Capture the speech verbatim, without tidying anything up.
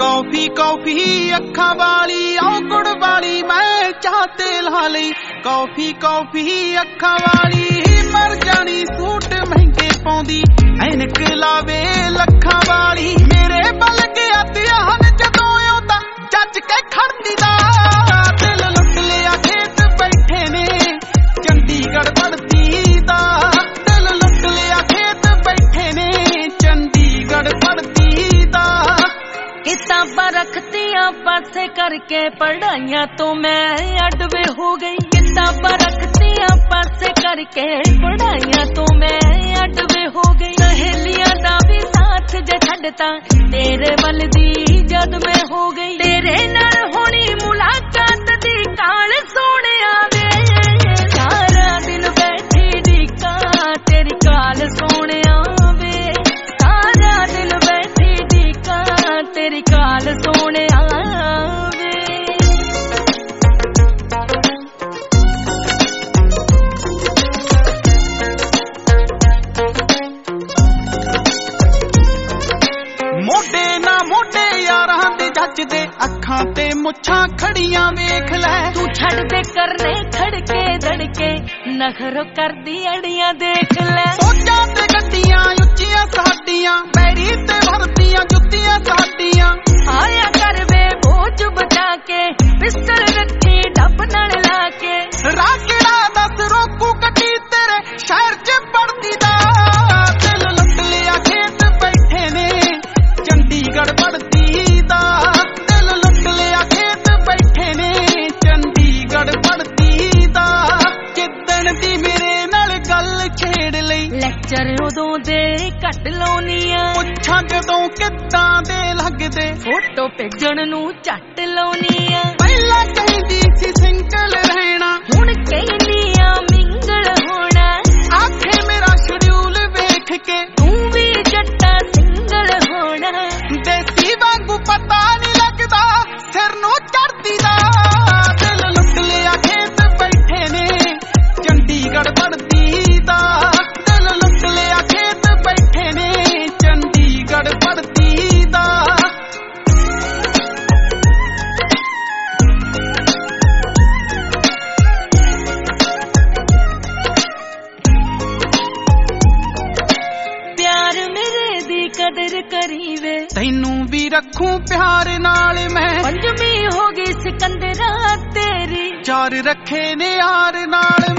coffee coffee अखा वाली आओ गुड़ वाली मैं चाहते ला ली कॉफी कॉफी अखा वाली मर जानी सूट महंगे पाउंदी ऐनक लावे लखा वाली मेरे बल गया ध्यान जदों ओदा जज के खड़दी दा दिल लुट लिया खेत बैठे ने चंडीगढ़ पड़ती दा दिल लुट लिया खेत बैठे ने चंडीगढ़ पड़ती दा किताबां रखतियां पासे करके पढ़ाइयां तो मैं अडवे हो गई किताबां रखतियां पासे करके पढ़ाइयां तो मैं अडवे हो गई सहेलियां दा भी साथ जे छड्डता तेरे वल दी जद मैं हो गई तेरे नाल होनी मुलाकात दी काल सोहणिया वे सारा दिन बैठी डीका तेरी काल सोहणिया वे सारा दिन बैठी डीका तेरी काल सोहणिया वे मोढे ना मोढे यारां दे जचदे अखां ते मुछां खड़ियां वेख लै तू छड़ दे करने खड़के धड़के नखरो करदी अड़ियां देख लै सोचां ते गड्डियां ਉੱਚੀਆਂ ਸਾਡੀਆਂ पैरी ते भरदियां जुत्तियां साडियां आया कर वे बोझ बचा के पिस्टल रखी डब नाल ला के राकेड़ा दस रोकू कटी तेरे शहर च पड़दी दा दिल लुट लिया खेत बैठे ने चंडीगढ़ पड़ती दा दिल लुट लिया खेत बैठे ने चंडीगढ़ पड़ती दा जिद्दण दी मेरे नाल गल छेड़ लई ਲੈਕਚਰ ਉਦੋਂ ਦੇ ਘੱਟ ਲਾਉਣੀਆਂ ਪੁੱਛਾਂ ਜਦੋਂ ਕਿੱਦਾਂ ਦੇ ਲੱਗਦੇ ਫੋਟੋ ਭੇਜਣ ਨੂੰ ਝੱਟ ਲਾਉਣੀਆਂ ਪਹਿਲਾਂ ਕਹਿੰਦੀ ਸੀ ਸਿੰਗਲ ਰਹਿਣਾ ਹੁਣ ਕਹਿੰਦੀਆਂ ਮਿੰਗਲ ਹੋਣਾ ਆਖੇ ਮੇਰਾ ਸ਼ਡਿਊਲ ਵੇਖ ਕੇ ਤੂੰ ਵੀ ਜੱਟਾ ਸਿੰਗਲ ਹੋਣਾ ਦੇਸੀ ਵਾਂਗੂ ਪਤਾ ਨਹੀਂ ਲੱਗਦਾ ਸਿਰ ਨੂੰ ਚੜਦੀ ਦਾ ਦਿਲ ਲੁੱਟ ਲਿਆ ਖੇਤ ਬੈਠੇ ਨੇ ਚੰਡੀਗੜ੍ਹ ਪੜਦੀ ਦਾ ਦਿਲ ਲੁੱਟ ਲਿਆ ਖੇਤ ਬੈਠੇ ਨੇ ਚੰਡੀਗੜ੍ਹ ਪੜਦੀ ਦਾ प्यार मेरे दी कदर करी वे तैनू भी रखूं प्यार नाल मैं पंजवी हो गई सिकंदरा तेरी चार रखे ने यार नाल